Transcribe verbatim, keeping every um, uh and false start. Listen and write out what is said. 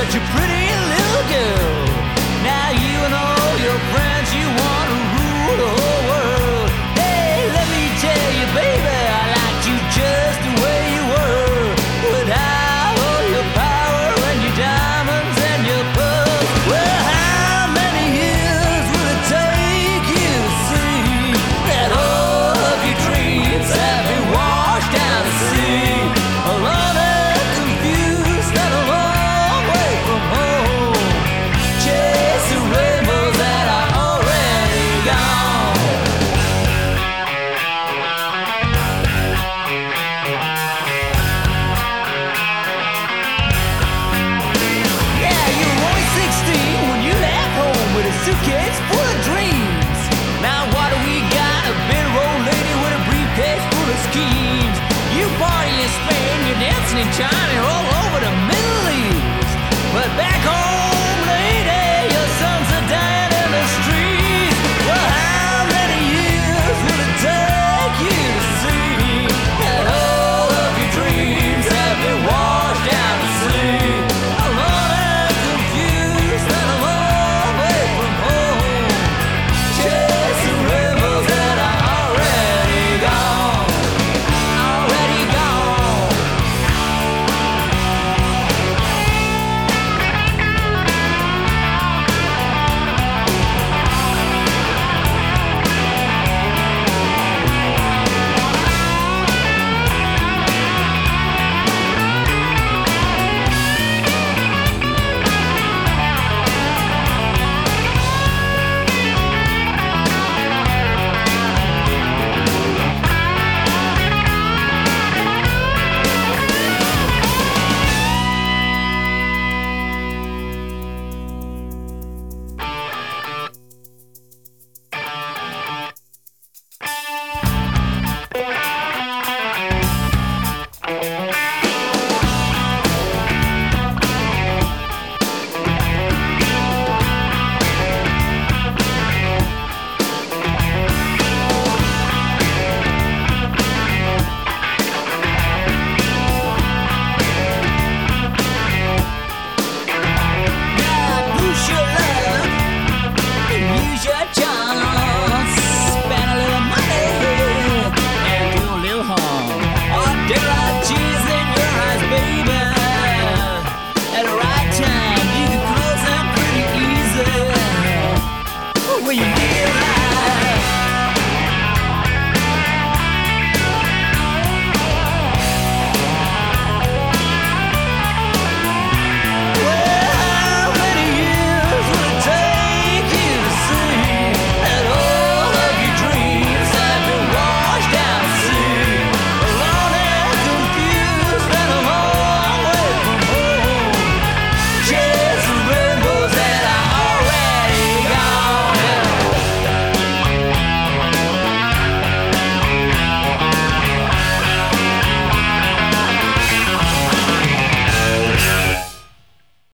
such a pretty little girl. Now you and all your friends, you want to rule the whole world. Hey, let me tell you, baby, I liked you just the way you were. Without all your power and your diamonds and your pearls. Well, how many years will it take you to see that all of your dreams have been washed down the sea? Alone and confused and a long way from home, chasing rainbows that are already gone. Yeah, you were only sixteen when you left home with a suitcase full of dreams. Now what do we got? A bitter old lady with a briefcase full of schemes. You party in Spain, you're dancing in China,